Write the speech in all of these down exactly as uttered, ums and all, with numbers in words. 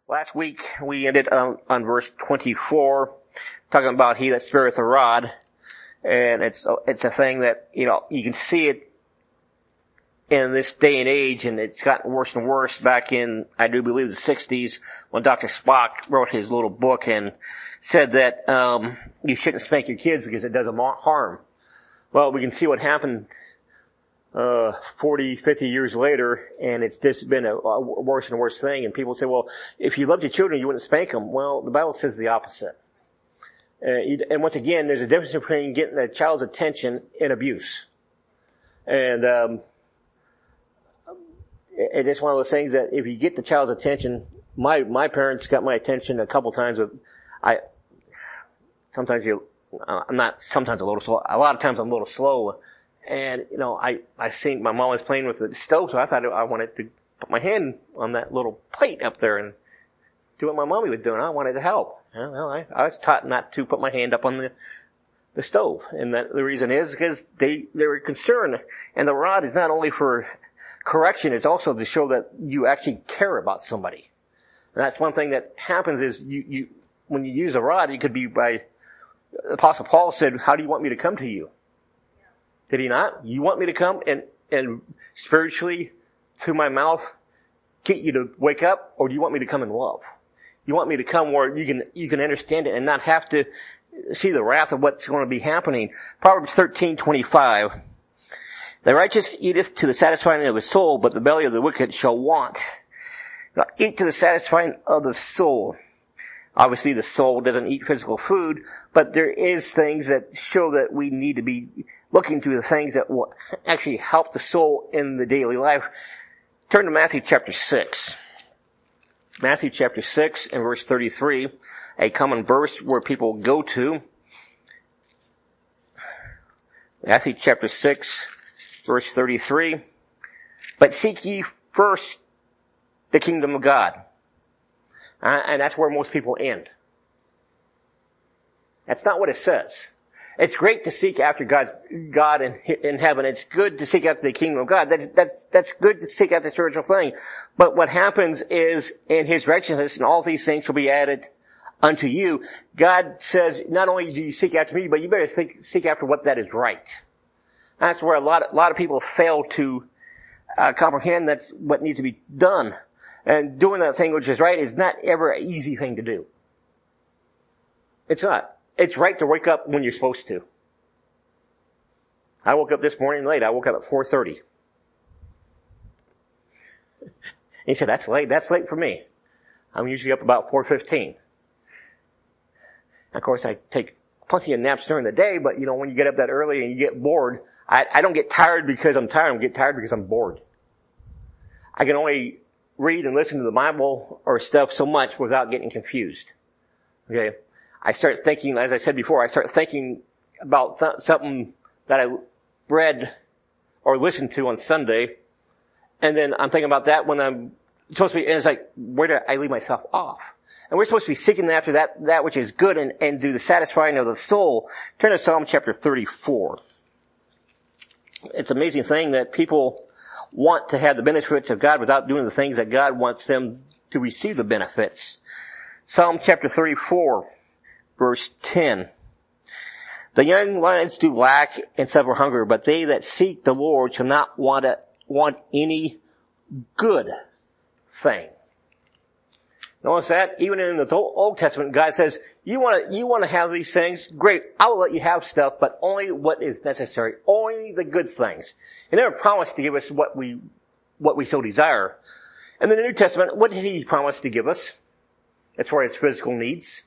Last week we ended on, on verse twenty-four, talking about he that spareth a rod, and it's it's a thing that, you know, you can see it in this day and age, and it's gotten worse and worse. Back in, I do believe, the sixties, when Doctor Spock wrote his little book and said that um you shouldn't spank your kids because it does them harm. Well, we can see what happened uh forty, fifty years later, and it's just been a, a worse and worse thing. And people say, well, if you loved your children, you wouldn't spank them. Well, the Bible says the opposite. Uh, you, and once again, there's a difference between getting a child's attention and abuse. And um it, it's one of those things that if you get the child's attention, my my parents got my attention a couple times. With, I sometimes you, I'm not sometimes a little slow. A lot of times I'm a little slow. And, you know, I, I seen my mom was playing with the stove, so I thought I wanted to put my hand on that little plate up there and do what my mommy was doing. I wanted to help. Well, I, I was taught not to put my hand up on the, the stove. And that the reason is because they, they were concerned. And the rod is not only for correction, it's also to show that you actually care about somebody. And that's one thing that happens is you, you, when you use a rod, it could be by, Apostle Paul said, how do you want me to come to you? Did he not? You want me to come and, and spiritually, through my mouth, get you to wake up, or do you want me to come in love? You want me to come where you can, you can understand it and not have to see the wrath of what's going to be happening. Proverbs thirteen twenty-five. The righteous eateth to the satisfying of his soul, but the belly of the wicked shall want. Now, eat to the satisfying of the soul. Obviously, the soul doesn't eat physical food, but there is things that show that we need to be looking to the things that will actually help the soul in the daily life. Turn to Matthew chapter six. Matthew chapter six and verse thirty-three, a common verse where people go to. Matthew chapter six, verse thirty-three. But seek ye first the kingdom of God. Uh, and that's where most people end. That's not what it says. It's great to seek after God, God in, in heaven. It's good to seek after the kingdom of God. That's, that's, that's good to seek after the spiritual thing. But what happens is, in His righteousness, and all these things shall be added unto you. God says, not only do you seek after me, but you better think, seek after what that is right. That's where a lot, a lot of people fail to uh, comprehend that's what needs to be done. And doing that thing which is right is not ever an easy thing to do. It's not. It's right to wake up when you're supposed to. I woke up this morning late. I woke up at four thirty. He said, that's late. That's late for me. I'm usually up about four fifteen. Of course, I take plenty of naps during the day, but, you know, when you get up that early and you get bored, I, I don't get tired because I'm tired. I get tired because I'm bored. I can only read and listen to the Bible or stuff so much without getting confused. Okay? I start thinking, as I said before, I start thinking about th- something that I read or listened to on Sunday, and then I'm thinking about that when I'm supposed to be, and it's like, where did I leave myself off? And we're supposed to be seeking after that, that which is good and, and do the satisfying of the soul. Turn to Psalm chapter thirty-four. It's an amazing thing that people want to have the benefits of God without doing the things that God wants them to receive the benefits. Psalm chapter thirty-four. Verse ten. The young lions do lack and suffer hunger, but they that seek the Lord shall not want to, want any good thing. Notice that even in the Old Testament, God says, you want to, you want to have these things? Great. I will let you have stuff, but only what is necessary. Only the good things. He never promised to give us what we, what we so desire. And in the New Testament, what did He promise to give us as far as physical needs?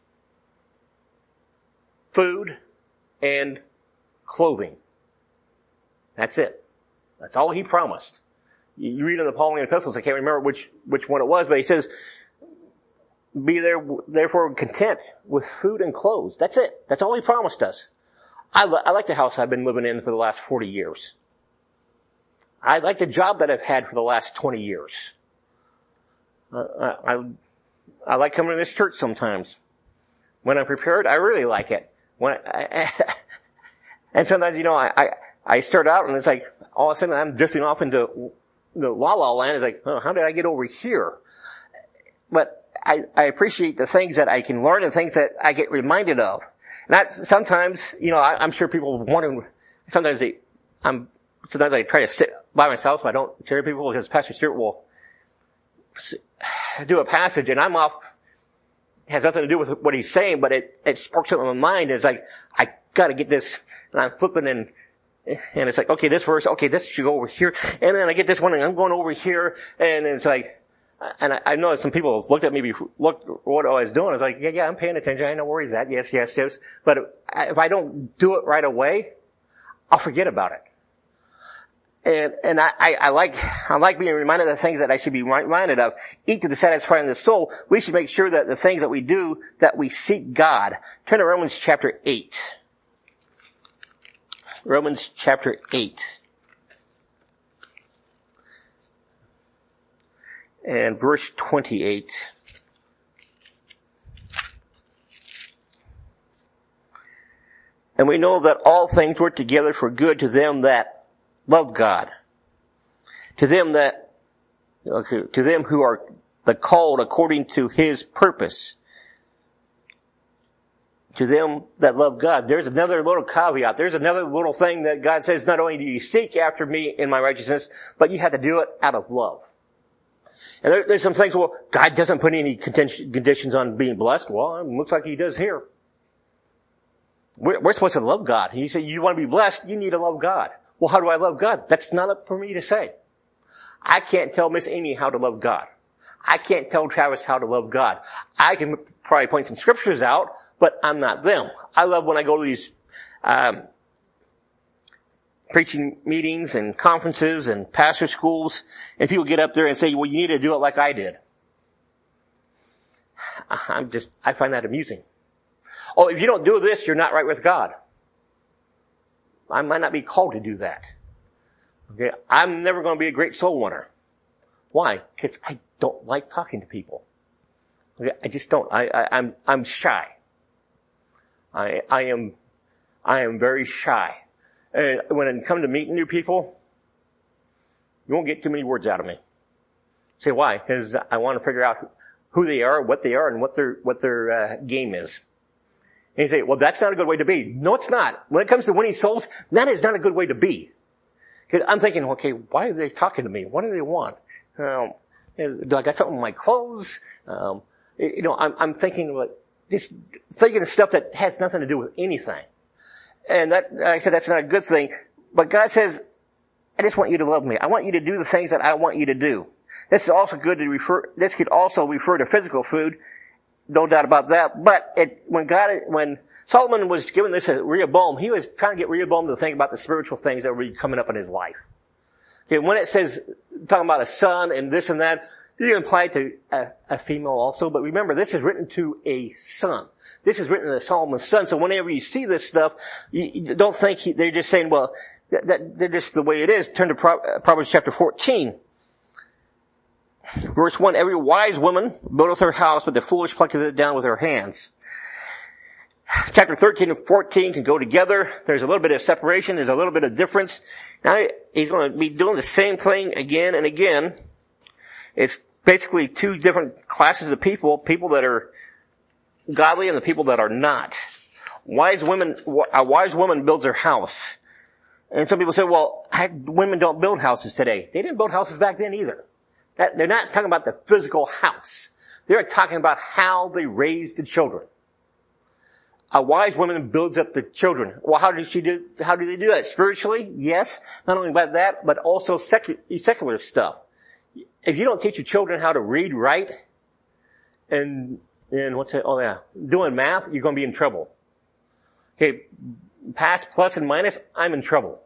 Food and clothing. That's it. That's all He promised. You read in the Pauline epistles, I can't remember which, which one it was, but he says, be there, therefore content with food and clothes. That's it. That's all He promised us. I, I like the house I've been living in for the last forty years. I like the job that I've had for the last twenty years. Uh, I, I, I like coming to this church sometimes. When I'm prepared, I really like it. When I, and sometimes, you know, I, I, I start out and it's like, all of a sudden I'm drifting off into the la la land. It's like, oh, how did I get over here? but I, I appreciate the things that I can learn and things that I get reminded of. And that sometimes, you know, I, I'm sure people wondering, sometimes they, I'm, sometimes I try to sit by myself so I don't share people because Pastor Stuart will do a passage and I'm off, has nothing to do with what he's saying, but it, it sparks something in my mind. It's like, I gotta get this, and I'm flipping and, and it's like, okay, this verse, okay, this should go over here, and then I get this one and I'm going over here, and it's like, and I, I know some people looked at me before, looked what I was doing. I was like, yeah, yeah, I'm paying attention. I know where he's at. Yes, yes, yes. But if I don't do it right away, I'll forget about it. And, and I, I, I like, I like being reminded of the things that I should be reminded of. Eat to the satisfying of the soul. We should make sure that the things that we do, that we seek God. Turn to Romans chapter eight. Romans chapter eight. And verse twenty-eight. And we know that all things work together for good to them that love God. To them that, okay, to them who are the called according to His purpose. To them that love God. There's another little caveat. There's another little thing that God says, not only do you seek after me in my righteousness, but you have to do it out of love. And there, there's some things, well, God doesn't put any conditions on being blessed. Well, it looks like He does here. We're, we're supposed to love God. He said, you want to be blessed, you need to love God. Well, how do I love God? That's not up for me to say. I can't tell Miss Amy how to love God. I can't tell Travis how to love God. I can probably point some scriptures out, but I'm not them. I love when I go to these um, preaching meetings and conferences and pastor schools, and people get up there and say, well, you need to do it like I did. I'm just, I find that amusing. Oh, if you don't do this, you're not right with God. I might not be called to do that. Okay, I'm never going to be a great soul winner. Why? Because I don't like talking to people. Okay, I just don't. I, I, I'm, I'm shy. I, I am, I am very shy. And when it comes to meeting new people, you won't get too many words out of me. Say why? Because I want to figure out who they are, what they are, and what their what their uh, game is. And you say, well, that's not a good way to be. No, it's not. When it comes to winning souls, that is not a good way to be. Because I'm thinking, okay, why are they talking to me? What do they want? Um, do I got something in my clothes? Um, you know, I'm, I'm thinking like just thinking of stuff that has nothing to do with anything. And that, like I said, that's not a good thing. But God says, I just want you to love me. I want you to do the things that I want you to do. This is also good to refer, this could also refer to physical food. No doubt about that. But it, when God, when Solomon was giving this to Rehoboam, he was trying to get Rehoboam to think about the spiritual things that were coming up in his life. Okay, when it says, talking about a son and this and that, it applied to a, a female also. But remember, this is written to a son. This is written to Solomon's son. So whenever you see this stuff, you, you don't think he, they're just saying, well, that, that, they're just the way it is. Turn to Pro, Proverbs chapter fourteen. Verse one, every wise woman buildeth her house, but the foolish plucketh it down with her hands. Chapter thirteen and fourteen can go together. There's a little bit of separation. There's a little bit of difference. Now, he's going to be doing the same thing again and again. It's basically two different classes of people, people that are godly and the people that are not. Wise women, a wise woman builds her house. And some people say, well, women don't build houses today. They didn't build houses back then either. That, they're not talking about the physical house. They're talking about how they raised the children. A wise woman builds up the children. Well, how does she do, how do they do that? Spiritually? Yes. Not only about that, but also secular, secular stuff. If you don't teach your children how to read, write, and, and what's it, oh yeah, doing math, you're going to be in trouble. Okay, past, plus, and minus, I'm in trouble.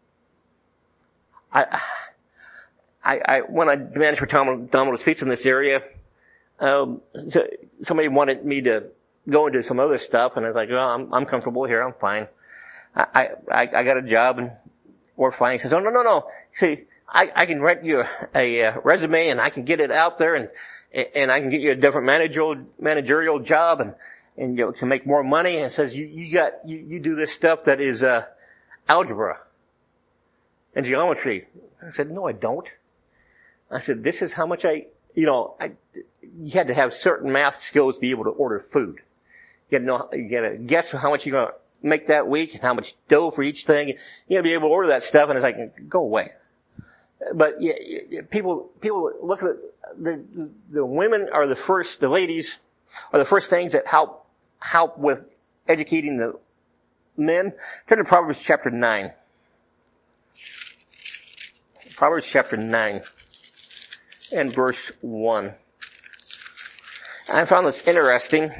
I, I, I when I managed for Tom, Domino's Pizza in this area, um, so somebody wanted me to go into some other stuff, and I was like, well, I'm, I'm comfortable here, I'm fine. I, I, I got a job, and we're fine. He says, oh, no, no, no. See, I, I can write you a, a resume, and I can get it out there, and, and I can get you a different managerial, managerial job, and, and you know, can make more money. And it says, you, you got, you, you do this stuff that is, uh, algebra and geometry. I said, no, I don't. I said, this is how much I, you know, I, you had to have certain math skills to be able to order food. You had to know, you had to guess how much you're going to make that week and how much dough for each thing. You had to be able to order that stuff, and it's like, go away. But yeah, yeah, people, people look at the, the, the women are the first, the ladies are the first things that help, help with educating the men. Turn to Proverbs chapter nine. Proverbs chapter nine and verse one. I found this interesting.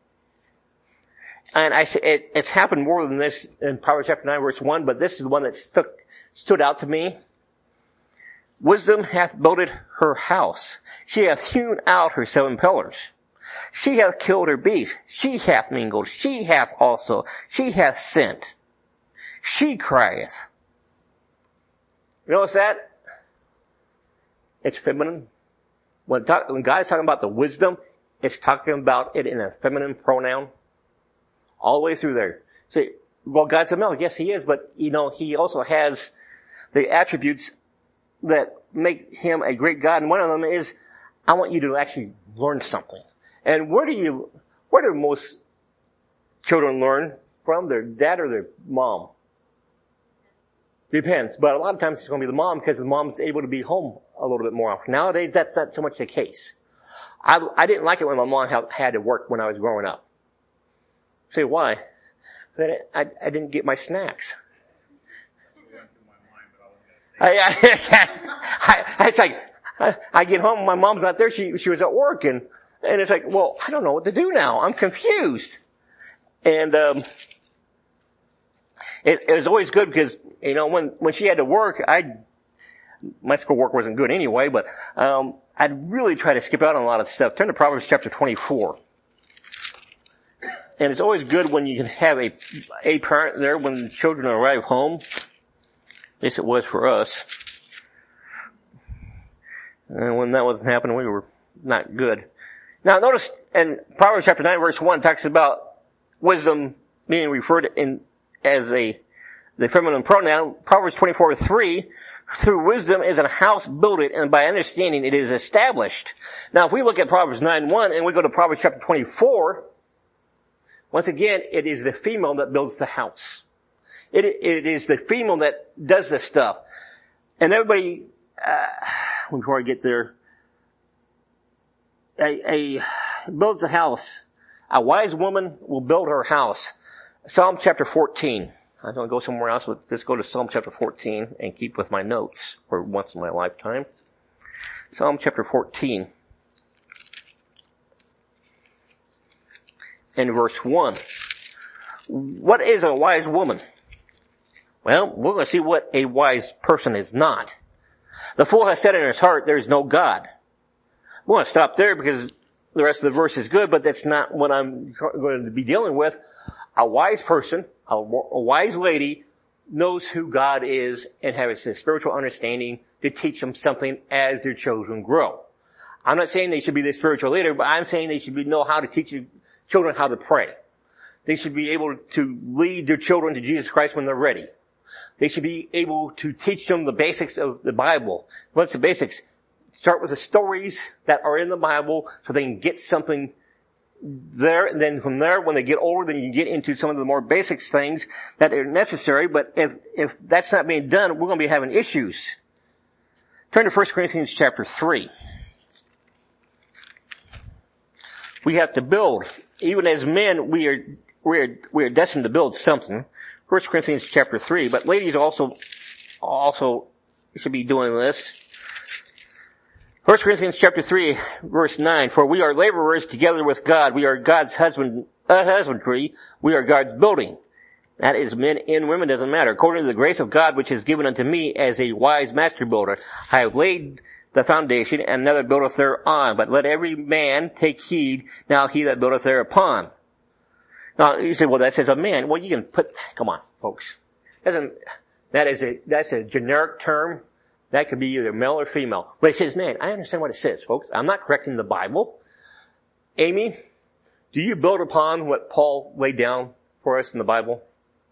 And I say it, it's happened more than this in Proverbs chapter nine verse one, but this is the one that stuck, stood out to me. Wisdom hath builded her house. She hath hewn out her seven pillars. She hath killed her beast. She hath mingled. She hath also. She hath sent. She crieth. You notice that? It's feminine. When, talk, when God's talking about the wisdom, it's talking about it in a feminine pronoun. All the way through there. See, well, God's a male. Yes, he is, but, you know, he also has the attributes that make him a great God. And one of them is, I want you to actually learn something. And where do you, where do most children learn from? Their dad or their mom? Depends. But a lot of times it's going to be the mom because the mom's able to be home a little bit more often. Nowadays, that's not so much the case. I, I didn't like it when my mom had to work when I was growing up. Say why? That I, I didn't get my snacks. I, I, I, it's like, I, I get home, my mom's not there, she, she was at work, and, and it's like, well, I don't know what to do now, I'm confused. And, um, it, it was always good because, you know, when, when she had to work, I, my school work wasn't good anyway, but, um, I'd really try to skip out on a lot of stuff. Turn to Proverbs chapter twenty-four. And it's always good when you can have a, a parent there when the children arrive home. At least it was for us. And when that wasn't happening, we were not good. Now notice in Proverbs chapter nine verse one talks about wisdom being referred in as a, the feminine pronoun. Proverbs twenty-four three, through wisdom is a house builded, and by understanding it is established. Now if we look at Proverbs nine one and we go to Proverbs chapter twenty-four, once again, it is the female that builds the house. It, it is the female that does this stuff. And everybody, uh, before I get there, a, a builds a house. A wise woman will build her house. Psalm chapter fourteen. I'm going to go somewhere else, but let's go to Psalm chapter fourteen and keep with my notes for once in my lifetime. Psalm chapter fourteen. In verse one. What is a wise woman? Well, we're going to see what a wise person is not. The fool has said in his heart, there is no God. We're going to stop there because the rest of the verse is good, but that's not what I'm going to be dealing with. A wise person, a, a wise lady, knows who God is and has a spiritual understanding to teach them something as their children grow. I'm not saying they should be the spiritual leader, but I'm saying they should be, know how to teach children how to pray. They should be able to lead their children to Jesus Christ when they're ready. They should be able to teach them the basics of the Bible. What's the basics? Start with the stories that are in the Bible so they can get something there. And then from there, when they get older, then you get into some of the more basic things that are necessary. But if, if that's not being done, we're going to be having issues. Turn to First Corinthians chapter three. We have to build. Even as men, we are, we are, we are destined to build something. First Corinthians chapter three, but ladies also, also should be doing this. First Corinthians chapter three, verse nine, for we are laborers together with God. We are God's husband, uh, husbandry. We are God's building. That is men and women, doesn't matter. According to the grace of God, which is given unto me as a wise master builder, I have laid the foundation, and another buildeth thereon. But let every man take heed, now he that buildeth thereupon. Now, you say, well, that says a man. Well, you can put, come on, folks. Doesn't, that is a, that's a generic term. That could be either male or female. But it says man. I understand what it says, folks. I'm not correcting the Bible. Amy, do you build upon what Paul laid down for us in the Bible?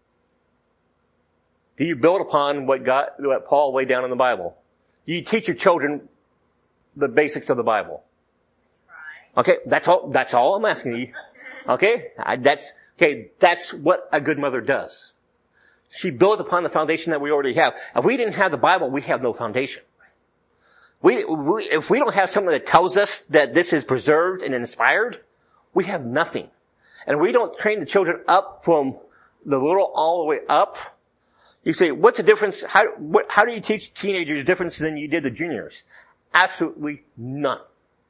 Do you build upon what God, what Paul laid down in the Bible? Do you teach your children the basics of the Bible? Okay, that's all, that's all I'm asking you. Okay? I, that's, okay, that's what a good mother does. She builds upon the foundation that we already have. If we didn't have the Bible, we have no foundation. We, we, if we don't have something that tells us that this is preserved and inspired, we have nothing. And we don't train the children up from the little all the way up. You say, what's the difference? How, what, how do you teach teenagers difference than you did the juniors? Absolutely none.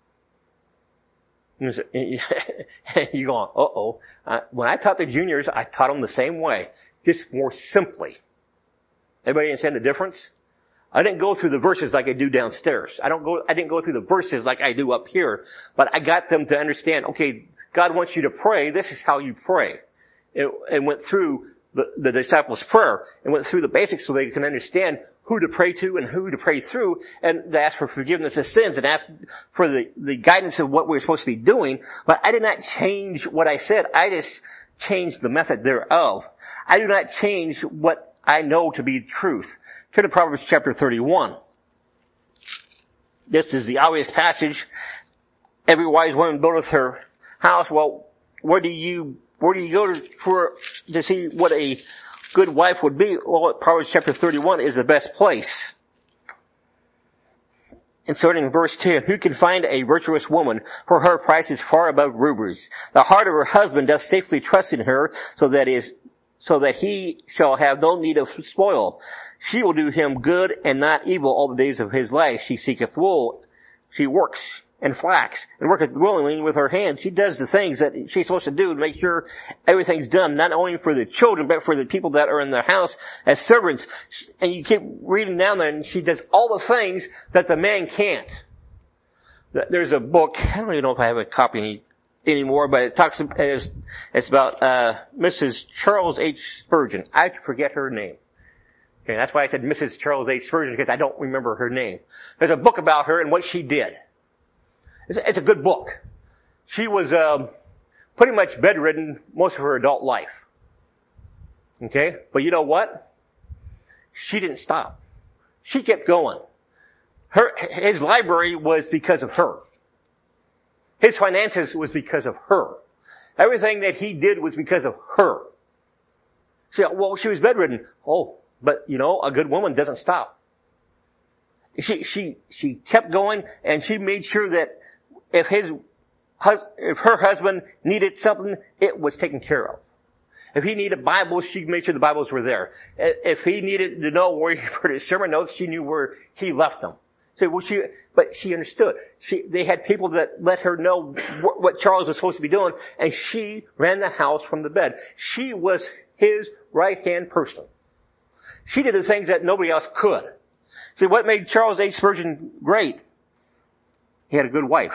You go, uh-oh. Uh, when I taught the juniors, I taught them the same way, just more simply. Everybody understand the difference? I didn't go through the verses like I do downstairs. I don't go, I didn't go through the verses like I do up here, but I got them to understand, okay, God wants you to pray, this is how you pray. It, it went through the, the disciples' prayer, and went through the basics so they can understand who to pray to and who to pray through, and to ask for forgiveness of sins and ask for the, the guidance of what we're supposed to be doing. But I did not change what I said. I just changed the method thereof. I do not change what I know to be truth. Turn to Proverbs chapter thirty-one. This is the obvious passage. Every wise woman buildeth her house. Well, where do you, where do you go to, for, to see what a good wife would be? Well, Proverbs chapter thirty-one is the best place. And starting in verse ten, who can find a virtuous woman? For her price is far above rubies. The heart of her husband doth safely trust in her, so that is, so that he shall have no need of spoil. She will do him good and not evil all the days of his life. She seeketh wool. She works and flax and worketh willingly with her hands. She does the things that she's supposed to do to make sure everything's done, not only for the children, but for the people that are in the house as servants. And you keep reading down there, and she does all the things that the man can't. There's a book, I don't even know if I have a copy anymore, but it talks, it's, it's about, uh, Missus Charles H. Spurgeon. I forget her name. Okay, that's why I said Missus Charles H. Spurgeon, because I don't remember her name. There's a book about her and what she did. It's a, it's a good book. She was um, pretty much bedridden most of her adult life. Okay? But you know what? She didn't stop. She kept going. Her, his library was because of her. His finances was because of her. Everything that he did was because of her. See, well, she was bedridden. Oh, but you know, a good woman doesn't stop. She, she, she kept going, and she made sure that if his, if her husband needed something, it was taken care of. If he needed Bibles, she made sure the Bibles were there. If he needed to know where he put his sermon notes, she knew where he left them. So, well, she, but she understood. She, they had people that let her know what, what Charles was supposed to be doing, and she ran the house from the bed. She was his right-hand person. She did the things that nobody else could. See, what made Charles H. Spurgeon great? He had a good wife.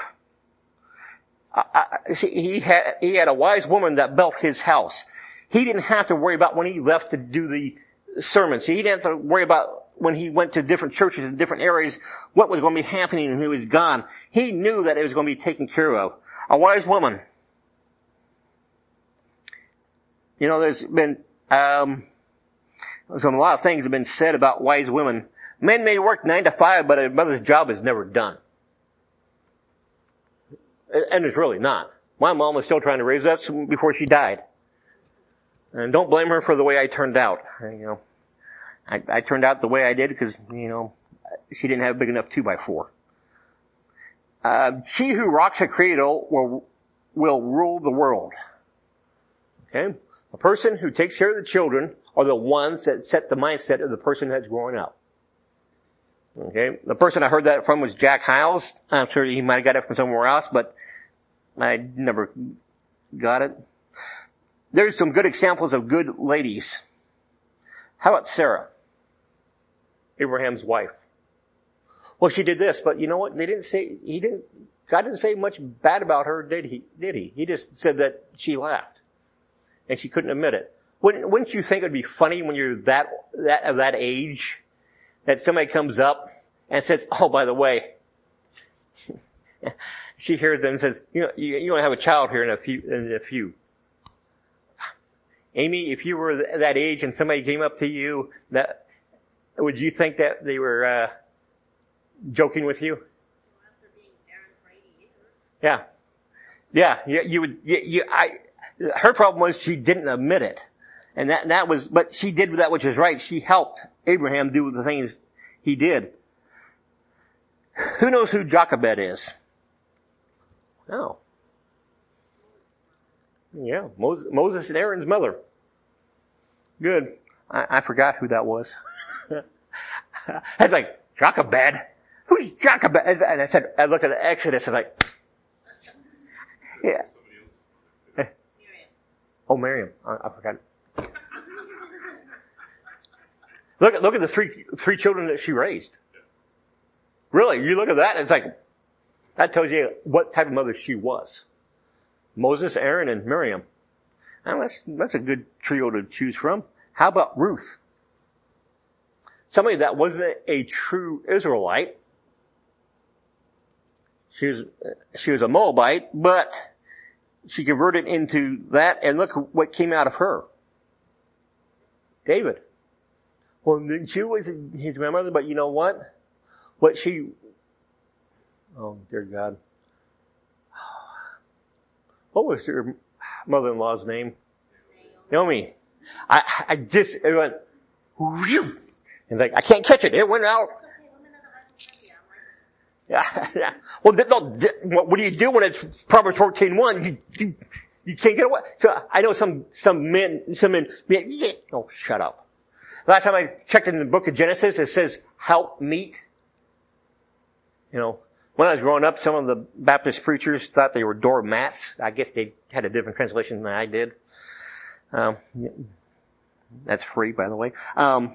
I, I, see, he had, he had a wise woman that built his house. He didn't have to worry about when he left to do the sermons. He didn't have to worry about when he went to different churches in different areas, what was going to be happening when he was gone. He knew that it was going to be taken care of. A wise woman. You know, there's been, um, some, a lot of things have been said about wise women. Men may work nine to five, but a mother's job is never done. And it's really not. My mom was still trying to raise us before she died. And don't blame her for the way I turned out. You know, I, I turned out the way I did because, you know, she didn't have a big enough two by four. Uh, she who rocks a cradle will, will rule the world. Okay? A person who takes care of the children are the ones that set the mindset of the person that's growing up. Okay? The person I heard that from was Jack Hyles. I'm sure he might have got it from somewhere else, but I never got it. There's some good examples of good ladies. How about Sarah? Abraham's wife. Well, she did this, but you know what? They didn't say, he didn't, God didn't say much bad about her, did he? Did he? He just said that she laughed. And she couldn't admit it. Wouldn't, wouldn't you think it'd be funny when you're that, that, of that age, that somebody comes up and says, oh, by the way, she hears them and says, you know, you, you want to have a child here in a few, in a few. Amy, if you were that age and somebody came up to you, that, would you think that they were, uh, joking with you? After being married for eighty years. Yeah. Yeah, you, you would, you, you, I, her problem was she didn't admit it. And that, that was, but she did that which was right. She helped Abraham do the things he did. Who knows who Jochebed is? Oh. Yeah, Moses, Moses and Aaron's mother. Good. I, I forgot who that was. I was like, Jochebed? Who's Jochebed? And I said, I looked at the Exodus and I was like, yeah. Oh, Miriam. I, I forgot. Look at, look at the three, three children that she raised. Really, you look at that and it's like, that tells you what type of mother she was. Moses, Aaron, and Miriam. Now that's, that's a good trio to choose from. How about Ruth? Somebody that wasn't a true Israelite. She was, she was a Moabite, but she converted into that, and look what came out of her. David. Well, she was his grandmother, but you know what? What she, oh dear God. What was her mother-in-law's name? Naomi. I, I just, it went, whew. And like, I can't catch it. It went out. Yeah, yeah. Well, no, what do you do when it's Proverbs fourteen one? You, you, you can't get away. So I know some, some men, some men, oh, shut up. Last time I checked in the book of Genesis, it says, help meet. You know, when I was growing up, some of the Baptist preachers thought they were doormats. I guess they had a different translation than I did. Um, that's free, by the way. Um,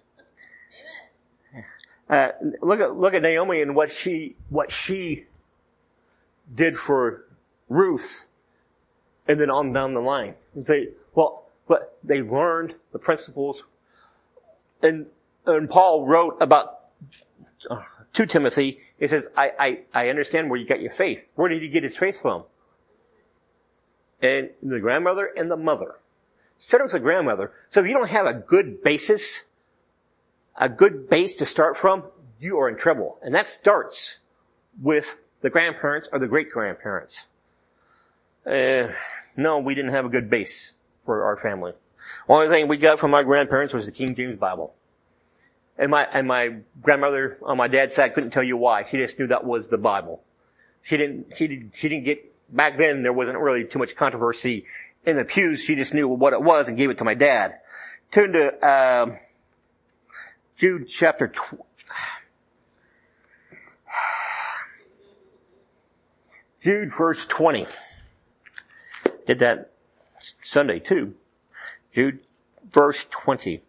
uh, look at, look at Naomi and what she, what she did for Ruth and then on down the line. They, well, but they learned the principles. And, and Paul wrote about, uh, to Timothy, he says, I, I, I understand where you got your faith. Where did he get his faith from? And the grandmother and the mother. Start with the grandmother. So if you don't have a good basis, a good base to start from, you are in trouble. And that starts with the grandparents or the great-grandparents. Uh, no, we didn't have a good base for our family. Only thing we got from my grandparents was the King James Bible. And my, and my grandmother on my dad's side couldn't tell you why. She just knew that was the Bible. She didn't, she didn't, she didn't get, back then there wasn't really too much controversy in the pews. She just knew what it was and gave it to my dad. Turn to, um, Jude chapter tw- Jude verse twenty. Did that Sunday too. Jude verse twenty.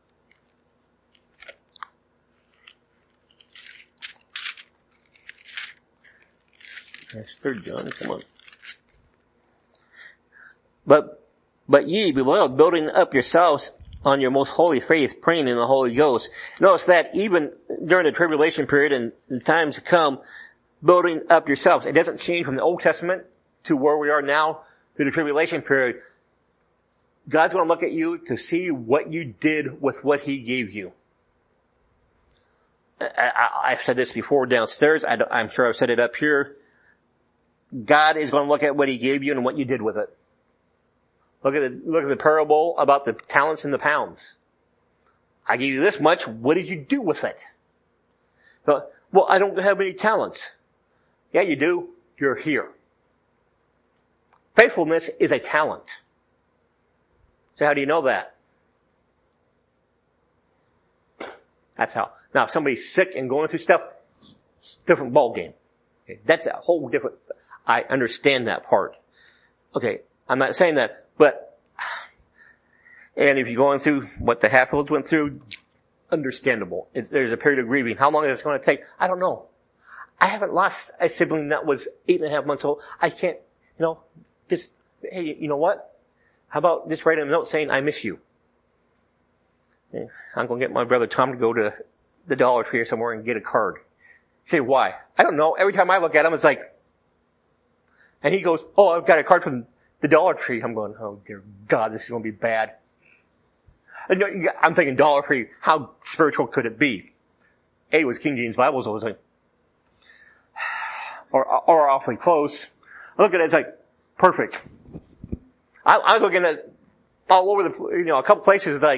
That's third John, come on. But, but ye, beloved, building up yourselves on your most holy faith, praying in the Holy Ghost. Notice that even during the tribulation period and the times to come, building up yourselves. It doesn't change from the Old Testament to where we are now through the tribulation period. God's going to look at you to see what you did with what He gave you. I, I, I've said this before downstairs. I, I'm sure I've said it up here. God is going to look at what He gave you and what you did with it. Look at the, look at the parable about the talents and the pounds. I gave you this much. What did you do with it? So, well, I don't have any talents. Yeah, you do. You're here. Faithfulness is a talent. So how do you know that? That's how. Now, if somebody's sick and going through stuff, different ball game. Okay, that's a whole different. I understand that part. Okay, I'm not saying that, but, and if you're going through what the Hatfields went through, understandable. It's, there's a period of grieving. How long is it going to take? I don't know. I haven't lost a sibling that was eight and a half months old. I can't, you know, just, hey, you know what? How about just write a note saying, I miss you. Okay, I'm going to get my brother Tom to go to the Dollar Tree or somewhere and get a card. Say, why? I don't know. Every time I look at him, it's like, and he goes, oh, I've got a card from the Dollar Tree. I'm going, oh dear God, this is going to be bad. I'm thinking Dollar Tree, how spiritual could it be? A, it was King James Bible, so it was like, or, or awfully close. I look at it, it's like, perfect. I, I was looking at all over the, you know, a couple places, like,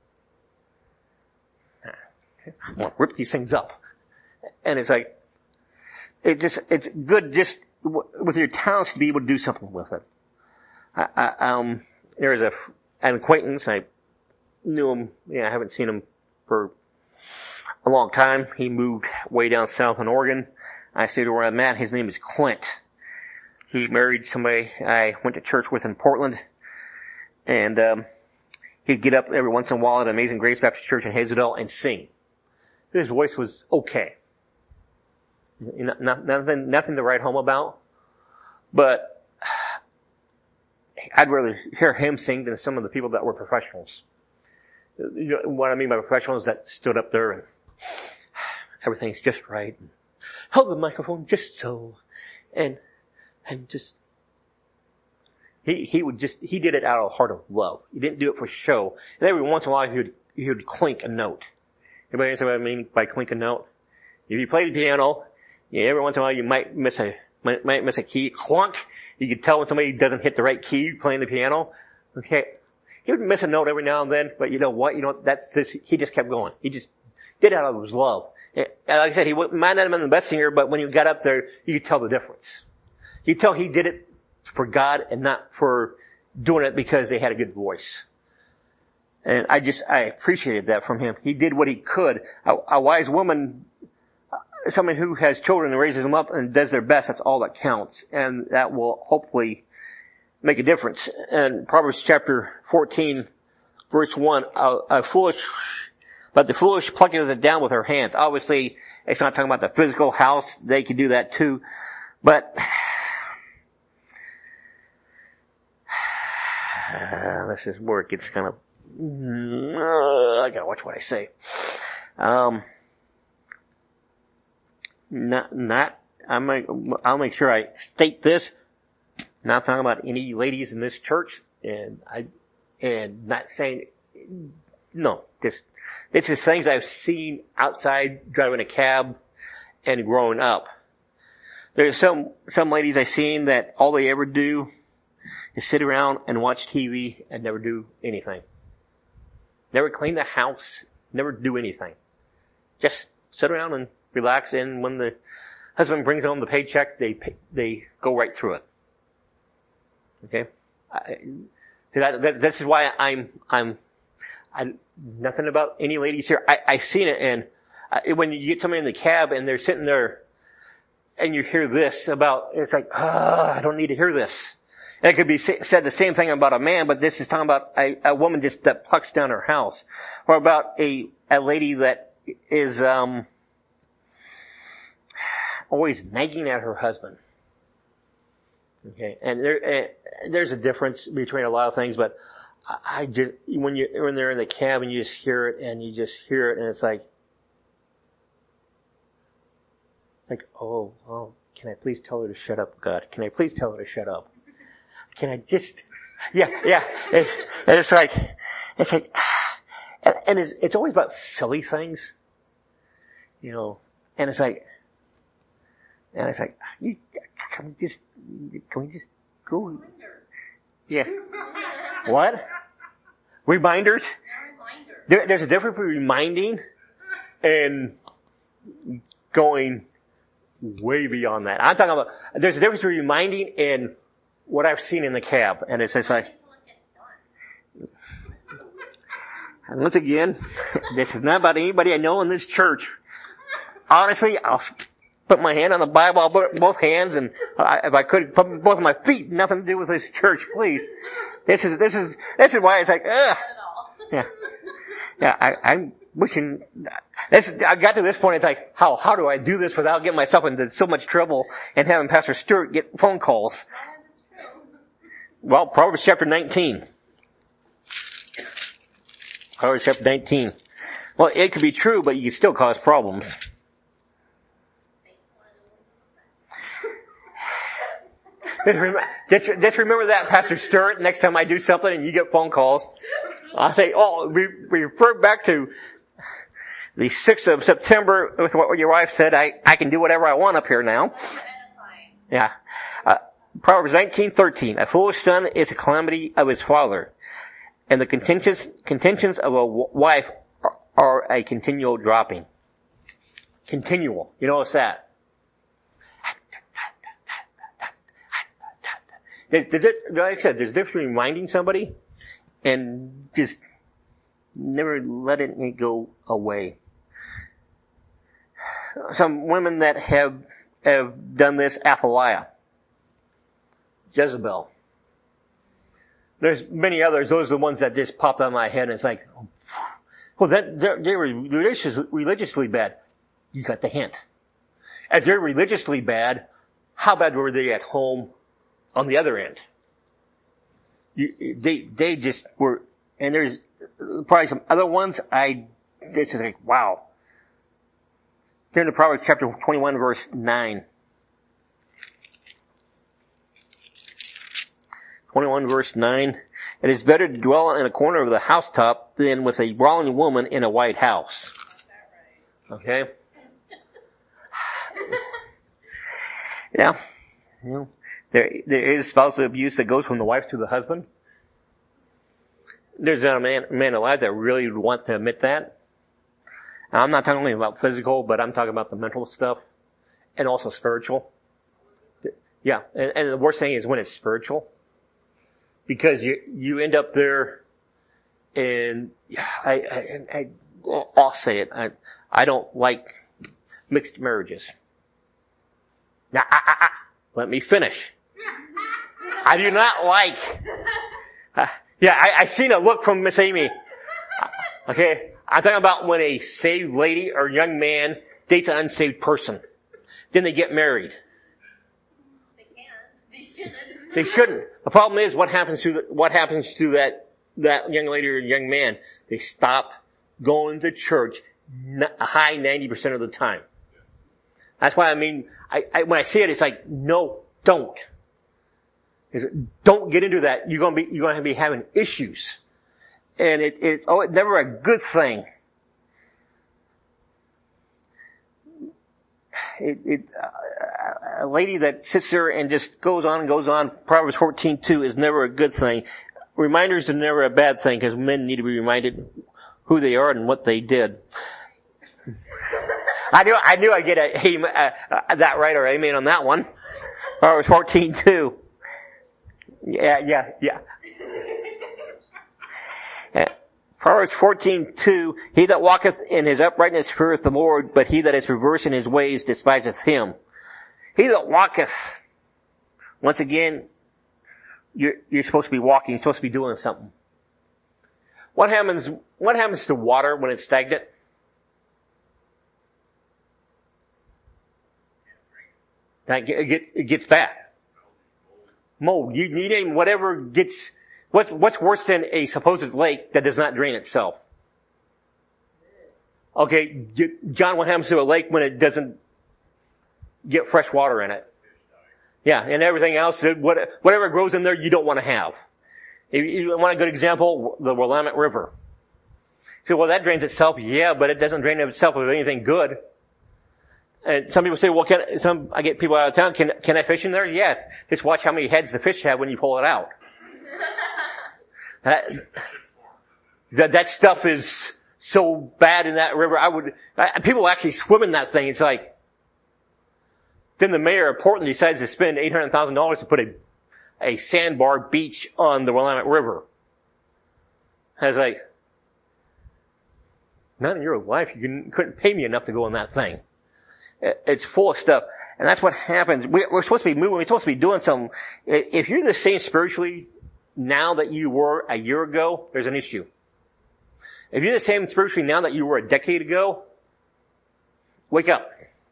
I want to rip these things up. And it's like, it just, it's good just with your talents to be able to do something with it. I, I, um, there was a, an acquaintance, I knew him, yeah, I haven't seen him for a long time. He moved way down south in Oregon. I stayed where I'm at. His name is Clint. He married somebody I went to church with in Portland. And, um, he'd get up every once in a while at Amazing Grace Baptist Church in Hazelden and sing. His voice was okay. Not, nothing, nothing to write home about. But I'd rather hear him sing than some of the people that were professionals. You know, what I mean by professionals that stood up there and everything's just right. And held the microphone just so. And, and just, he, he would just, he did it out of a heart of love. He didn't do it for show. And every once in a while he would, he would clink a note. Everybody understand what I mean by clink a note? If you play the piano, yeah, every once in a while you might miss a, might, might miss a key. Clunk! You can tell when somebody doesn't hit the right key playing the piano. Okay. He would miss a note every now and then, but you know what? You know, that's this, he just kept going. He just did it out of his love. And like I said, he might not have been the best singer, but when he got up there, you could tell the difference. You could tell he did it for God and not for doing it because they had a good voice. And I just, I appreciated that from him. He did what he could. A, a wise woman, someone who has children and raises them up and does their best, that's all that counts. And that will hopefully make a difference. And Proverbs chapter fourteen, verse one, a, a foolish, but the foolish plucketh it down with her hands. Obviously, it's not talking about the physical house. They could do that too. But, uh, this is where it gets kind of, uh, I gotta watch what I say. Um, not, not, I might, I'll make sure I state this. Not talking about any ladies in this church, and I, and not saying, no, this, this is things I've seen outside driving a cab and growing up. There's some, some ladies I've seen that all they ever do is sit around and watch T V and never do anything. Never clean the house, never do anything. Just sit around and relax, and when the husband brings home the paycheck, they, pay, they go right through it. Okay? I, so that, that, this is why I'm, I'm, I'm, nothing about any ladies here. I, I seen it, and I, when you get somebody in the cab and they're sitting there and you hear this about, it's like, ah, I don't need to hear this. And it could be said the same thing about a man, but this is talking about a, a woman just that plucks down her house. Or about a, a lady that is, um, always nagging at her husband. Okay, and there, uh, there's a difference between a lot of things, but I, I just, when you, when they're in the cab and you just hear it and you just hear it and it's like, like, oh, oh, can I please tell her to shut up, God? Can I please tell her to shut up? Can I just, yeah, yeah, it's, it's like, it's like, and, and it's, it's always about silly things, you know, and it's like, and it's like, you, can we just, can we just go? Yeah. What? Reminders? There, there's a difference between reminding and going way beyond that. I'm talking about, there's a difference between reminding and what I've seen in the cab. And it's just like, and once again, this is not about anybody I know in this church. Honestly, I'll put my hand on the Bible, I'll put both hands, and I, if I could, put both of my feet, nothing to do with this church, please. This is, this is, this is why it's like, ugh. Yeah. Yeah, I, I'm wishing, this, I got to this point, it's like, how, how do I do this without getting myself into so much trouble and having Pastor Stewart get phone calls? Well, Proverbs chapter nineteen. Proverbs chapter nineteen. Well, it could be true, but you could still cause problems. Just remember, just, just remember that, Pastor Stewart, next time I do something and you get phone calls. I'll say, oh, we, we refer back to the sixth of September with what your wife said. I, I can do whatever I want up here now. Yeah. Uh, Proverbs nineteen thirteen. A foolish son is a calamity of his father, and the contentions, contentions of a wife are, are a continual dropping. Continual. You know what's that? There's, there's, like I said, there's a difference between reminding somebody and just never letting it go away. Some women that have have done this, Athaliah, Jezebel. There's many others. Those are the ones that just popped on my head, and it's like, well, that they're, they're religious, religiously bad. You got the hint. As they're religiously bad, how bad were they at home on the other end? You, they they just were, and there's probably some other ones. I this is like wow. Turn to Proverbs chapter twenty-one, verse nine. twenty-one, verse nine. It is better to dwell in a corner of the housetop than with a brawling woman in a white house. Okay? Yeah. You know, there, there is spousal abuse that goes from the wife to the husband. There's not a man, man alive that really would want to admit that. And I'm not talking only about physical, but I'm talking about the mental stuff and also spiritual. Yeah. And, and the worst thing is when it's spiritual. Because you, you end up there and I, I, I, I'll say it. I, I don't like mixed marriages. Now, ah, ah, ah, let me finish. I do not like, uh, yeah, I, I've seen a look from Miss Amy. Okay. I'm talking about when a saved lady or young man dates an unsaved person. Then they get married. They can't. They shouldn't. They shouldn't. The problem is what happens to, the, what happens to that, that young lady or young man? They stop going to church a high ninety percent of the time. That's why I mean, I, I, when I see it, it's like, no, don't. It's, don't get into that. You're gonna be, you're gonna be having issues. And it, it's, oh, it's never a good thing. It, it, uh, a lady that sits there and just goes on and goes on, Proverbs fourteen two is never a good thing. Reminders are never a bad thing because men need to be reminded who they are and what they did. I knew, I knew I'd get a, a, a, that right or amen on that one. Proverbs fourteen two. Yeah, yeah, yeah. yeah. Proverbs fourteen two. He that walketh in his uprightness feareth the Lord, but he that is perverse in his ways despiseth him. He that walketh, once again, you're, you're supposed to be walking, you're supposed to be doing something. What happens, what happens to water when it's stagnant? That get, it gets bad. Mold. You, you name whatever gets, what, what's worse than a supposed lake that does not drain itself? Okay, John, what happens to a lake when it doesn't get fresh water in it? Yeah, and everything else, whatever grows in there you don't want to have. If you want a good example, the Willamette River. So, well, that drains itself. Yeah, but it doesn't drain itself of anything good. And some people say, well, can, some, I get people out of town, can, can I fish in there? Yeah. Just watch how many heads the fish have when you pull it out. that, that, that stuff is so bad in that river. I would, I, people actually swim in that thing. It's like, then the mayor of Portland decides to spend eight hundred thousand dollars to put a, a sandbar beach on the Willamette River. I was like, not in your life. You couldn't, couldn't pay me enough to go in that thing. It's full of stuff. And that's what happens. We're supposed to be moving. We're supposed to be doing something. If you're the same spiritually now that you were a year ago, there's an issue. If you're the same spiritually now that you were a decade ago, wake up.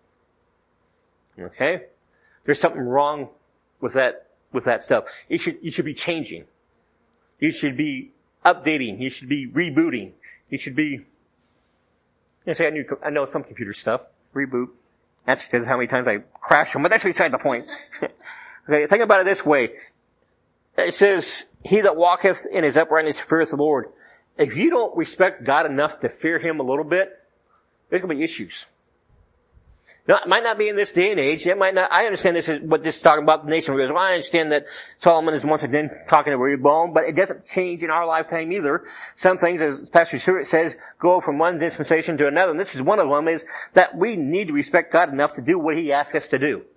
Okay? There's something wrong with that, with that stuff. You should, you should be changing. You should be updating. You should be rebooting. You should be, you say I knew, I know some computer stuff. Reboot. That's because how many times I crash them, but that's beside the point. Okay, think about it this way. It says, he that walketh in his uprightness feareth the Lord. If you don't respect God enough to fear Him a little bit, there's going to be issues. Now, it might not be in this day and age. It might not. I understand this is what this is talking about the nation of Israel. I understand that Solomon is once again talking to Rehoboam, but it doesn't change in our lifetime either. Some things, as Pastor Stewart says, go from one dispensation to another. And this is one of them, is that we need to respect God enough to do what He asks us to do.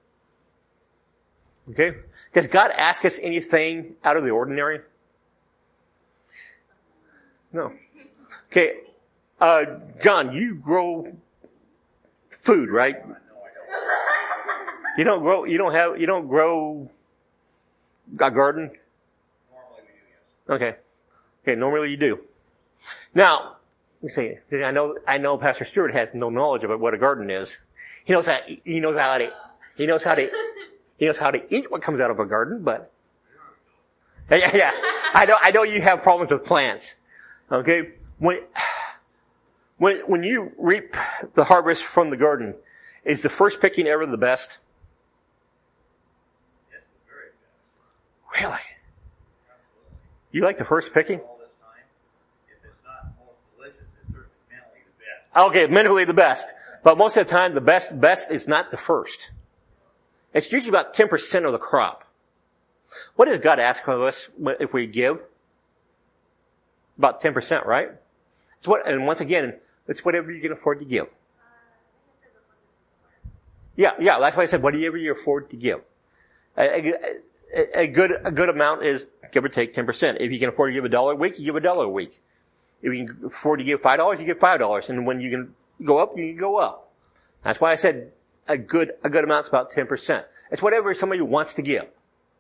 Okay? Does God ask us anything out of the ordinary? No. Okay. Uh, John, you grow food, right? You don't grow, you don't have, you don't grow a garden? Normally we do, yes. Okay. Okay, normally you do. Now, you see, I know, I know Pastor Stewart has no knowledge of what a garden is. He knows how, he knows how to, he knows how to, he knows how to eat what comes out of a garden, but, yeah, yeah. I know, I know you have problems with plants. Okay? When, when, when you reap the harvest from the garden, is the first picking ever the best? Yes, the very best. Really? Absolutely. You like the first picking? All this time, if it's not most delicious, it's certainly mentally the best. Okay, mentally the best. But most of the time, the best, best is not the first. It's usually about ten percent of the crop. What does God ask of us if we give? About ten percent, right? It's what, and once again, it's whatever you can afford to give. Yeah, yeah, that's why I said whatever you afford to give. A, a, a good, a good amount is, give or take, ten percent. If you can afford to give a dollar a week, you give a dollar a week. If you can afford to give five dollars, you give five dollars. And when you can go up, you can go up. That's why I said a good, a good amount's about ten percent. It's whatever somebody wants to give.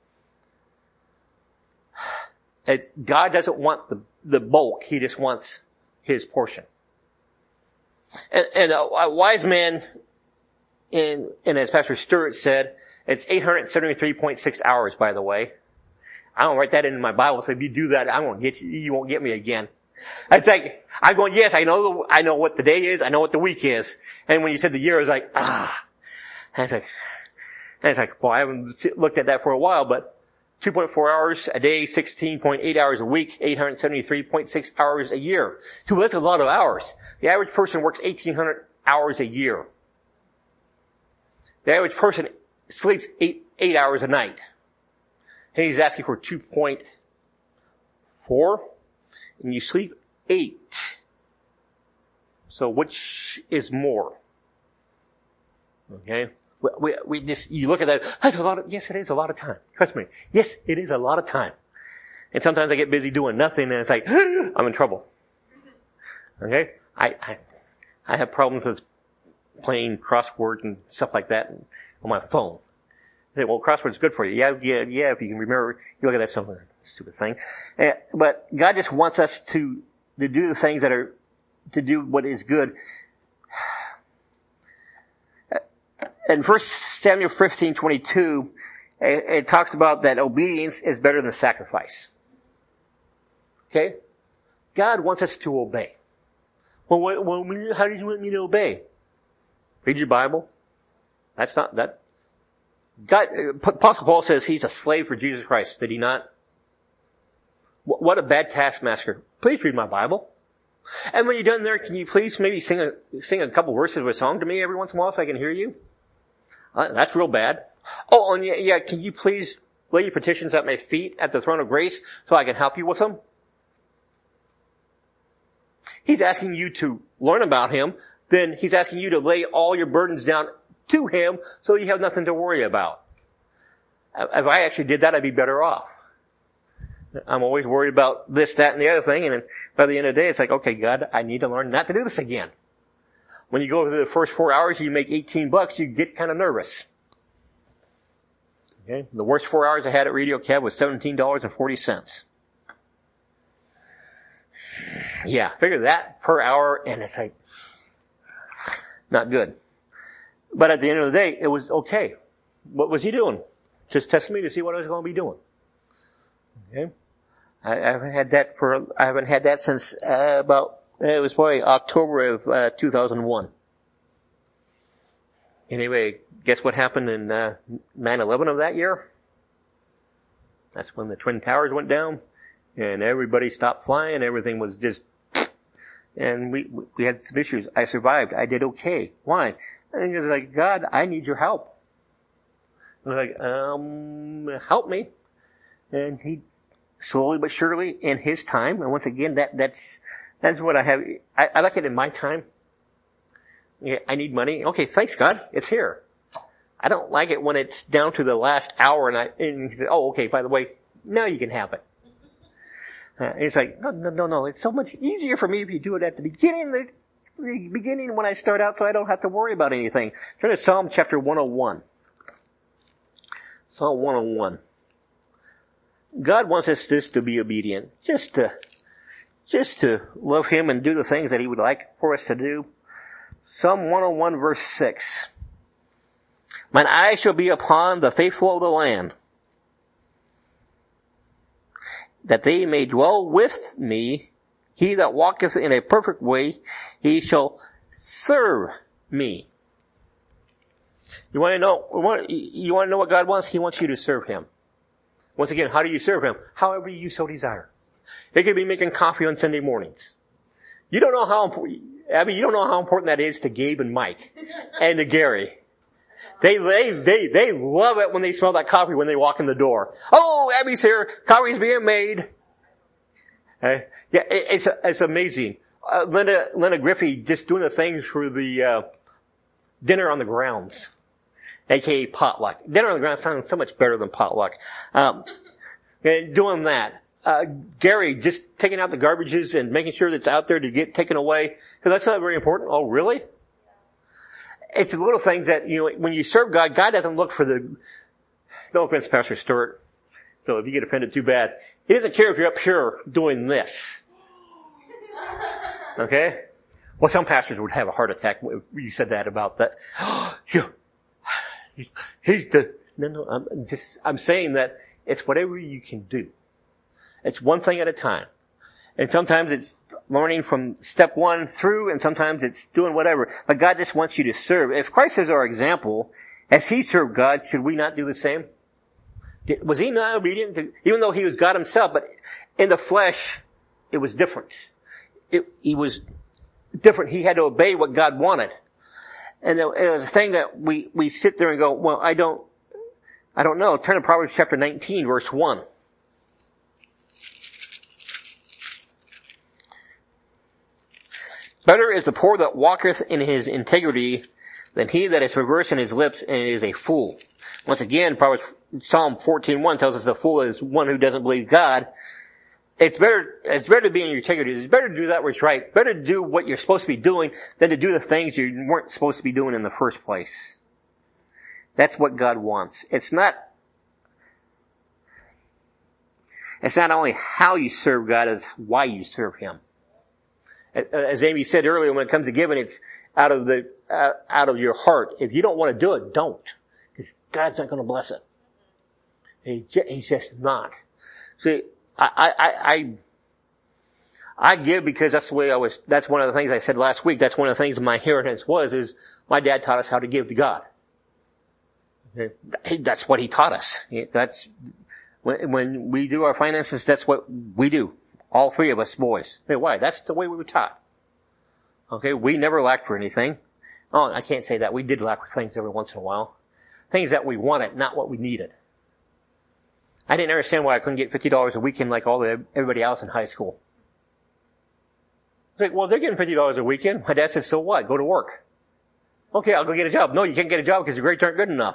It's, God doesn't want the, the bulk. He just wants His portion. And, and a, a wise man, in, and as Pastor Stewart said, it's eight hundred seventy-three point six hours, by the way. I don't write that in my Bible, so if you do that, I won't get you, you won't get me again. It's like, I'm going, yes, I know, I know what the day is, I know what the week is. And when you said the year, I was like, ah. And it's like, and it's like, well, I haven't looked at that for a while, but two point four hours a day, sixteen point eight hours a week, eight hundred seventy-three point six hours a year. So that's a lot of hours. The average person works eighteen hundred hours a year. The average person sleeps eight, eight hours a night. And he's asking for two point four, and you sleep eight. So which is more? Okay? We, we, we just, you look at that, that's a lot of, yes, it is a lot of time. Trust me. Yes, it is a lot of time. And sometimes I get busy doing nothing and it's like, I'm in trouble. Okay? I, I, I have problems with playing crosswords and stuff like that on my phone. I say, well, crossword's good for you. Yeah, yeah, yeah, if you can remember, you look at that something, stupid thing. Uh, but God just wants us to, to do the things that are, to do what is good. In First Samuel fifteen twenty-two, it, it talks about that obedience is better than sacrifice. Okay? God wants us to obey. Well, what, well, how do you want me to obey? Read your Bible. That's not, that, God, Apostle Paul says he's a slave for Jesus Christ. Did he not? What a bad taskmaster. Please read my Bible. And when you're done there, can you please maybe sing a, sing a couple verses of a song to me every once in a while so I can hear you? Uh, that's real bad. Oh, and yeah, yeah, can you please lay your petitions at my feet at the throne of grace so I can help you with them? He's asking you to learn about Him. Then He's asking you to lay all your burdens down to Him so you have nothing to worry about. If I actually did that, I'd be better off. I'm always worried about this, that, and the other thing, and then by the end of the day, it's like, okay, God, I need to learn not to do this again. When you go through the first four hours, you make eighteen bucks, you get kind of nervous. Okay? The worst four hours I had at Radio Cab was seventeen dollars and forty cents. Yeah, figure that per hour, and it's like, not good. But at the end of the day, it was okay. What was he doing? Just testing me to see what I was going to be doing. Okay? I, I haven't had that for, I haven't had that since uh, about, it was probably October of uh, two thousand one. Anyway, guess what happened in uh, nine eleven of that year? That's when the Twin Towers went down, and everybody stopped flying. Everything was just, and we we had some issues. I survived. I did okay. Why? And he's like, God, I need your help. And I'm like, um, help me. And he slowly but surely in his time, and once again, that, that's, that's what I have. I, I like it in my time. Yeah, I need money. Okay, thanks God. It's here. I don't like it when it's down to the last hour and I, and he says, oh, okay, by the way, now you can have it. Uh, it's like, no, no, no, no. It's so much easier for me if you do it at the beginning, the, the beginning when I start out so I don't have to worry about anything. Turn to Psalm chapter one oh one. Psalm one oh one. God wants us just to be obedient. Just to, just to love Him and do the things that He would like for us to do. Psalm one oh one verse six. Mine eyes shall be upon the faithful of the land, that they may dwell with me. He that walketh in a perfect way, he shall serve me. You want to know, you want to know what God wants? He wants you to serve Him. Once again, how do you serve Him? However you so desire. It could be making coffee on Sunday mornings. You don't know how important, Abby, you don't know how important that is to Gabe and Mike and to Gary. They, they, they, they love it when they smell that coffee when they walk in the door. Oh, Abby's here. Coffee's being made. Okay. Yeah, it, it's, it's amazing. Uh, Linda, Linda Griffey just doing the things for the, uh, dinner on the grounds. A K A potluck. Dinner on the grounds sounds so much better than potluck. Um, and doing that. Uh, Gary just taking out the garbages and making sure that's out there to get taken away. Because that's not very important. Oh, really? It's the little things that, you know, when you serve God, God doesn't look for the, no offense, Pastor Stewart. So if you get offended, too bad. He doesn't care if you're up here doing this. Okay? Well, some pastors would have a heart attack if you said that about that. He's the, no, no, I'm just, I'm saying that it's whatever you can do. It's one thing at a time. And sometimes it's learning from step one through, and sometimes it's doing whatever. But God just wants you to serve. If Christ is our example, as He served God, should we not do the same? Was He not obedient to, even though He was God Himself, but in the flesh, it was different. It, he was different. He had to obey what God wanted. And it was a thing that we, we sit there and go, well, I don't, I don't know. Turn to Proverbs chapter nineteen, verse one. Better is the poor that walketh in his integrity than he that is perverse in his lips and is a fool. Once again, Proverbs, Psalm fourteen one tells us the fool is one who doesn't believe God. It's better, it's better to be in your integrity. It's better to do that what's right. Better to do what you're supposed to be doing than to do the things you weren't supposed to be doing in the first place. That's what God wants. It's not, it's not only how you serve God, it's why you serve Him. As Amy said earlier, when it comes to giving, it's out of the, uh, out of your heart. If you don't want to do it, don't. Because God's not going to bless it. He, he's just not. See, I, I, I, I give because that's the way I was, that's one of the things I said last week. That's one of the things my inheritance was, is my dad taught us how to give to God. That's what he taught us. That's, when, when we do our finances, that's what we do. All three of us boys. Hey, why? That's the way we were taught. Okay, we never lacked for anything. Oh, I can't say that. We did lack for things every once in a while. Things that we wanted, not what we needed. I didn't understand why I couldn't get fifty dollars a weekend like all the, everybody else in high school. It's like, well, they're getting fifty dollars a weekend. My dad said, so what? Go to work. Okay, I'll go get a job. No, you can't get a job because your grades aren't good enough.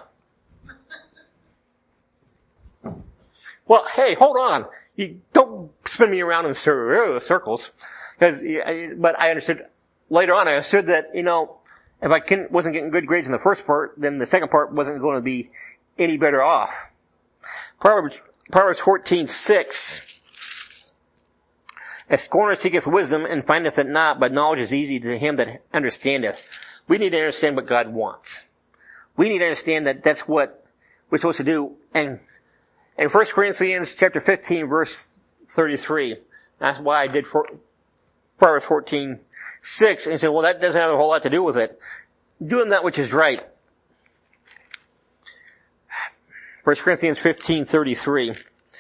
Well, hey, hold on. You don't spin me around in circles. Cause, but I understood, later on I understood that, you know, if I couldn't, wasn't getting good grades in the first part, then the second part wasn't going to be any better off. Proverbs, Proverbs fourteen six. A scorner seeketh wisdom and findeth it not, but knowledge is easy to him that understandeth. We need to understand what God wants. We need to understand that that's what we're supposed to do. And in First Corinthians chapter fifteen verse thirty-three, that's why I did for, Proverbs fourteen six, and said, well, that doesn't have a whole lot to do with it. Doing that which is right. First Corinthians fifteen thirty-three.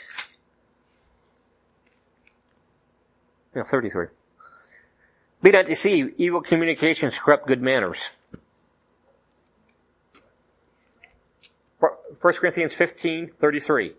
Yeah, thirty-three. Be not deceived, evil communications corrupt good manners. First Corinthians fifteen thirty-three.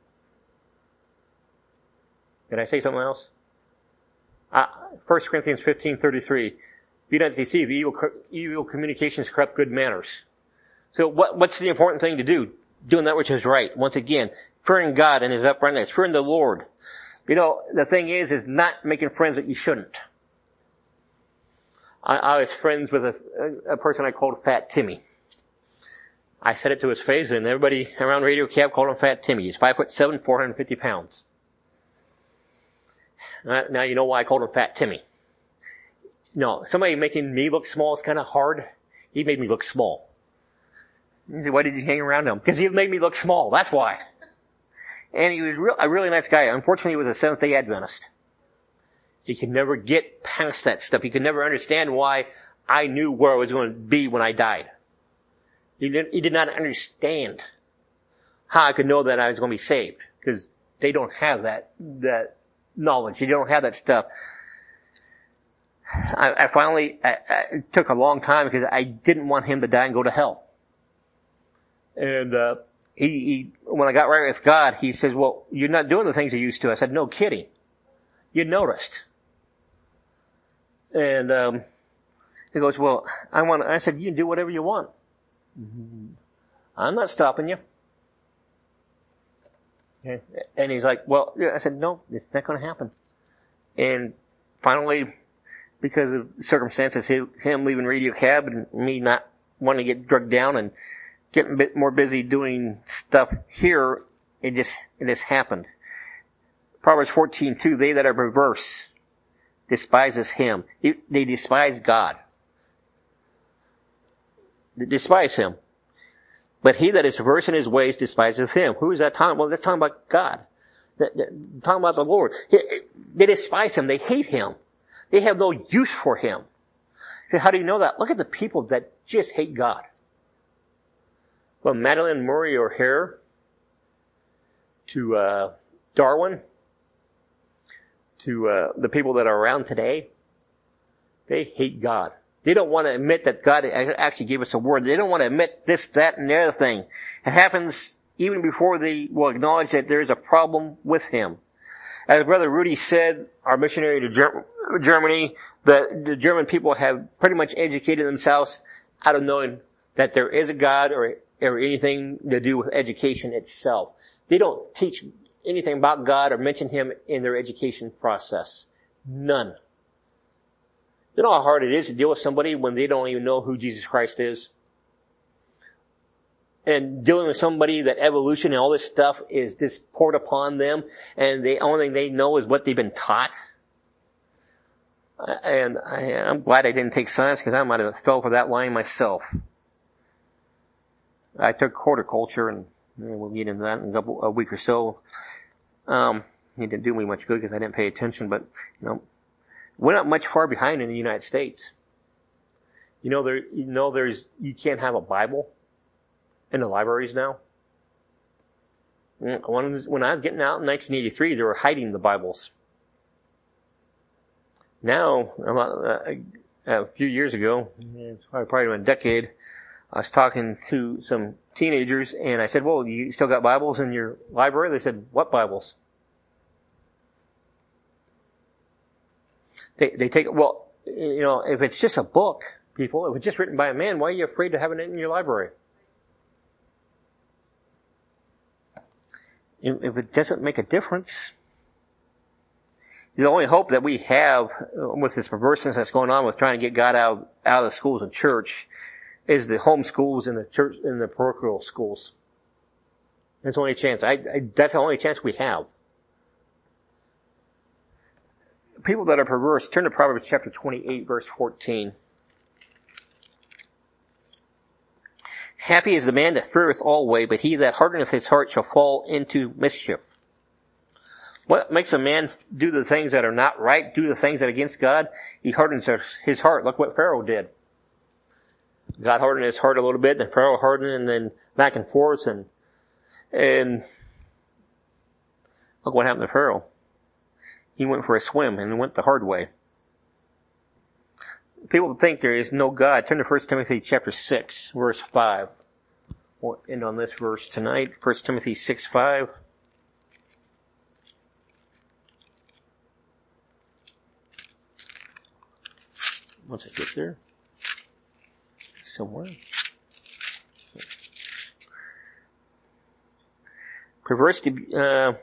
Did I say something else? Uh, First Corinthians fifteen thirty-three. Be not deceived. Evil, evil communications corrupt good manners. So what, what's the important thing to do? Doing that which is right. Once again, fearing God and His uprightness, fearing the Lord. You know, the thing is, is not making friends that you shouldn't. I, I was friends with a, a person I called Fat Timmy. I said it to his face, and everybody around Radio Cab called him Fat Timmy. He's five foot seven, four hundred fifty pounds. Now you know why I called him Fat Timmy. No, somebody making me look small is kind of hard. He made me look small. You say, why did you hang around him? Because he made me look small. That's why. And he was real, a really nice guy. Unfortunately, he was a Seventh-day Adventist. He could never get past that stuff. He could never understand why I knew where I was going to be when I died. He did, he did not understand how I could know that I was going to be saved. Because they don't have that, that knowledge. You don't have that stuff. I, I finally, I, I, it took a long time because I didn't want him to die and go to hell. And, uh, he, he, when I got right with God, he says, well, you're not doing the things you used to. I said, no kidding. You noticed. And, um, he goes, well, I want, I said, you can do whatever you want. Mm-hmm. I'm not stopping you. Okay. And he's like, well, I said, no, it's not going to happen. And finally, because of circumstances, him leaving Radio Cab and me not wanting to get drugged down and getting a bit more busy doing stuff here, it just, it just happened. Proverbs fourteen two, they that are perverse despises him. They despise God. They despise him. But he that is perverse in his ways despises him. Who is that talking? Well, that's talking about God. They're talking about the Lord. They despise him. They hate him. They have no use for him. So how do you know that? Look at the people that just hate God. From Madeline Murray O'Hare to uh, Darwin to uh, the people that are around today, they hate God. They don't want to admit that God actually gave us a word. They don't want to admit this, that, and the other thing. It happens even before they will acknowledge that there is a problem with him. As Brother Rudy said, our missionary to Ger- Germany, the, the German people have pretty much educated themselves out of knowing that there is a God or, or anything to do with education itself. They don't teach anything about God or mention him in their education process. None. You know how hard it is to deal with somebody when they don't even know who Jesus Christ is? And dealing with somebody that evolution and all this stuff is just poured upon them, and the only thing they know is what they've been taught. And I, I'm glad I didn't take science, because I might have fell for that line myself. I took horticulture, and we'll get into that in a, couple, a week or so. Um, it didn't do me much good because I didn't pay attention, but, you know, we're not much far behind in the United States. You know, there, you know, there's, you can't have a Bible in the libraries now. When, when I was getting out in nineteen eighty-three, they were hiding the Bibles. Now, a, lot, uh, a few years ago, it's probably, probably a decade, I was talking to some teenagers, and I said, well, you still got Bibles in your library? They said, what Bibles? They, they take, well, you know, if it's just a book, people, if it's just written by a man, why are you afraid to have it in your library? If it doesn't make a difference, the only hope that we have with this perverseness that's going on with trying to get God out, out of the schools and church is the home schools and the church and the parochial schools. That's the only chance. I, I, that's the only chance we have. People that are perverse, turn to Proverbs chapter twenty-eight, verse fourteen. Happy is the man that feareth always, but he that hardeneth his heart shall fall into mischief. What makes a man do the things that are not right, do the things that are against God? He hardens his heart. Look what Pharaoh did. God hardened his heart a little bit, then Pharaoh hardened, and then back and forth, and and look what happened to Pharaoh. He went for a swim and went the hard way. People think there is no God. Turn to First Timothy chapter six, verse five. We'll end on this verse tonight. First Timothy six five. Once I get there. Somewhere. Perverse to, uh,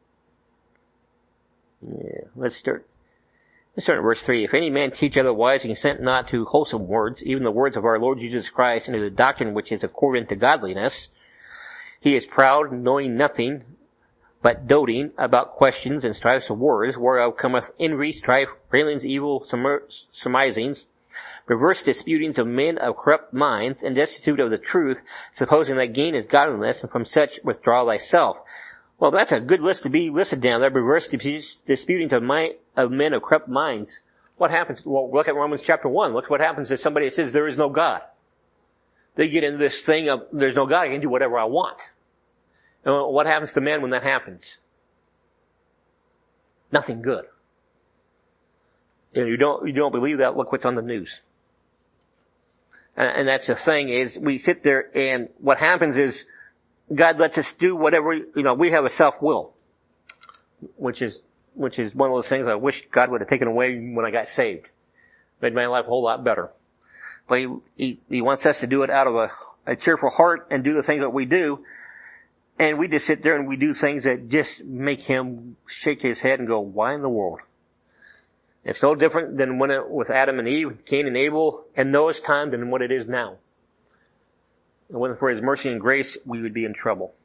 yeah, let's start. Let's start at verse three. If any man teach otherwise and consent not to wholesome words, even the words of our Lord Jesus Christ, and to the doctrine which is according to godliness, he is proud, knowing nothing, but doting about questions and strifes of words, whereof cometh envy, strife, railings, evil surmisings, perverse disputings of men of corrupt minds, and destitute of the truth, supposing that gain is godliness, and from such withdraw thyself. Well, that's a good list to be listed down there. Perverse disputings of, mind, of men of corrupt minds. What happens? Well, look at Romans chapter one. Look what happens to somebody that says there is no God. They get into this thing of there's no God, I can do whatever I want. And what happens to man when that happens? Nothing good. And you don't, you don't believe that, look what's on the news. And, and that's the thing is we sit there and what happens is God lets us do whatever, you know, we have a self-will. Which is, which is one of those things I wish God would have taken away when I got saved. Made my life a whole lot better. But he, he, he wants us to do it out of a, a cheerful heart and do the things that we do. And we just sit there and we do things that just make him shake his head and go, why in the world? It's no different than when it, with Adam and Eve, Cain and Abel, and Noah's time than what it is now. And when for his mercy and grace, we would be in trouble.